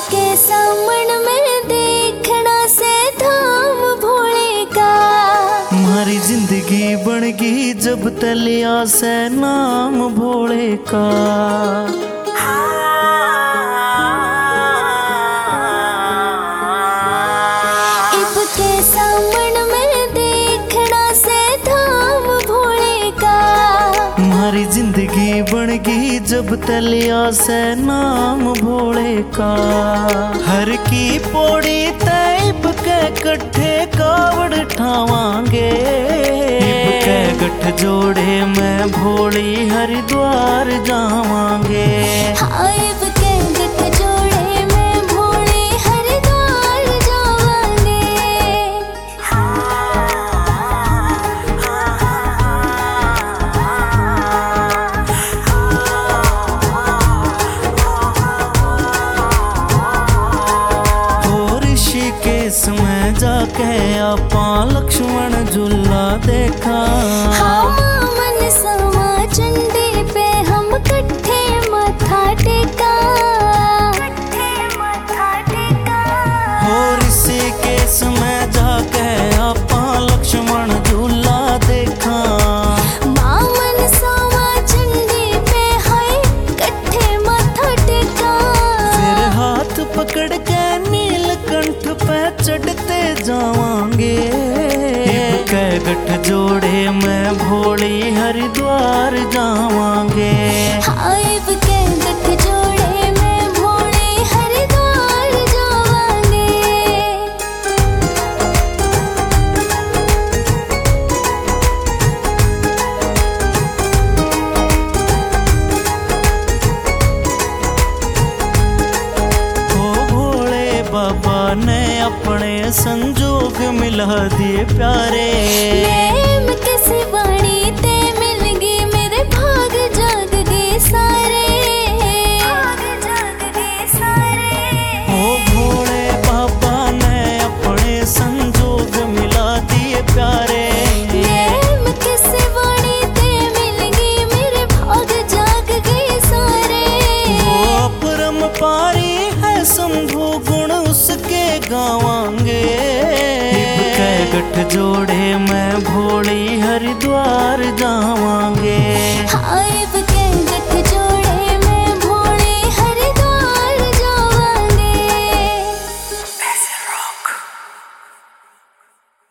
के सामन में देखना से धाम भोले का। हमारी जिंदगी बन गई जब तलिया से नाम भोले का। इब के सामन में देखना से धाम भोले का। हमारी जिंदगी बन गई जब तलिया से नाम भोले का। हर की पौड़ी तैब के कट्ठे कावड़ ठावांगे। इब के गठ जोड़े में भोली हरिद्वार जावांगे। हाँ, इब के गठ जोड़े में भोले हरिद्वार जावांगे। ऋषिकेश में जाके आपा लक्ष्मण झूला देखा। हाँ, मन समा चंडी पे हम कट्ठे माथा टेका। हो ऋषिकेश में जाके आपा लक्ष्मण झूला देखा। मन समा चंडी पे हाय कट्ठे माथा टेका। फिर हाथ पकड़ के नीलकंठ पे चढ़ते जावांगे। इब के गठ जोड़े में भोली हरिद्वार जावांगे। हाँ, इब के गठ जोड़े में भोले हरिद्वार जावांगे। ओ भोले बाबा ने अपने संजोग मिला दिए प्यारे। प्रेम किसी वाणी ते मिल गई मेरे भाग जाग गए सारे। ओ भोले बाबा ने अपने संजोग मिला दिए प्यारे। प्रेम किसी वाणी ते मिल गई मेरे भाग जाग गए सारे। वो अपरम पारी है शंभु गुण उसके गावांगे। इब के गठ जोड़े में भोली हरिद्वार जावांगे।